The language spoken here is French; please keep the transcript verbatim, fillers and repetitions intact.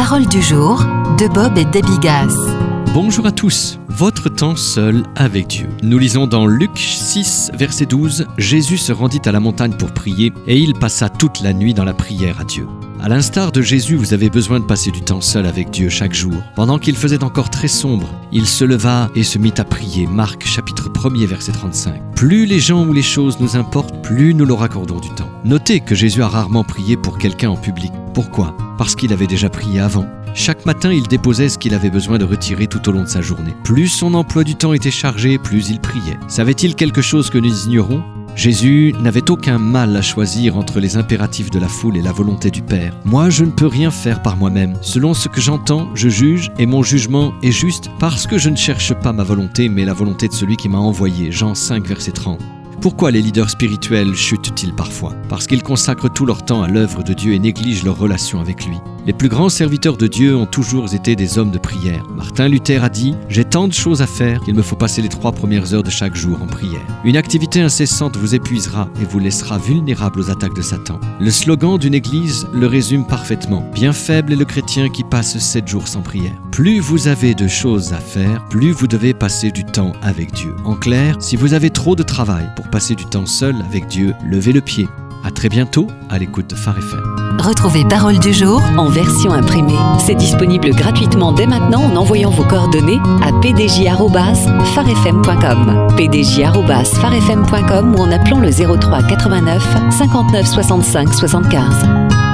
Parole du jour de Bob et Debbie Gass. Bonjour à tous, votre temps seul avec Dieu. Nous lisons dans Luc six, verset douze, « Jésus se rendit à la montagne pour prier, et il passa toute la nuit dans la prière à Dieu. » À l'instar de Jésus, vous avez besoin de passer du temps seul avec Dieu chaque jour. Pendant qu'il faisait encore très sombre, il se leva et se mit à prier. Marc chapitre un, verset trente-cinq. Plus les gens ou les choses nous importent, plus nous leur accordons du temps. Notez que Jésus a rarement prié pour quelqu'un en public. Pourquoi ? Parce qu'il avait déjà prié avant. Chaque matin, il déposait ce qu'il avait besoin de retirer tout au long de sa journée. Plus son emploi du temps était chargé, plus il priait. Savait-il quelque chose que nous ignorons ? Jésus n'avait aucun mal à choisir entre les impératifs de la foule et la volonté du Père. « Moi, je ne peux rien faire par moi-même. Selon ce que j'entends, je juge, et mon jugement est juste parce que je ne cherche pas ma volonté, mais la volonté de celui qui m'a envoyé. » Jean cinq, verset trente. Pourquoi les leaders spirituels chutent-ils parfois ? Parce qu'ils consacrent tout leur temps à l'œuvre de Dieu et négligent leur relation avec lui. Les plus grands serviteurs de Dieu ont toujours été des hommes de prière. Martin Luther a dit « J'ai tant de choses à faire qu'il me faut passer les trois premières heures de chaque jour en prière. » Une activité incessante vous épuisera et vous laissera vulnérable aux attaques de Satan. Le slogan d'une église le résume parfaitement. Bien faible est le chrétien qui passe sept jours sans prière. Plus vous avez de choses à faire, plus vous devez passer du temps avec Dieu. En clair, si vous avez trop de travail pour passer du temps seul avec Dieu, levez le pied. À très bientôt à l'écoute de Phare F M. Retrouvez Parole du jour en version imprimée. C'est disponible gratuitement dès maintenant en envoyant vos coordonnées à p d j arobase phare f m point com, p d j arobase phare f m point com ou en appelant le zéro trois quatre-vingt-neuf cinquante-neuf soixante-cinq soixante-quinze.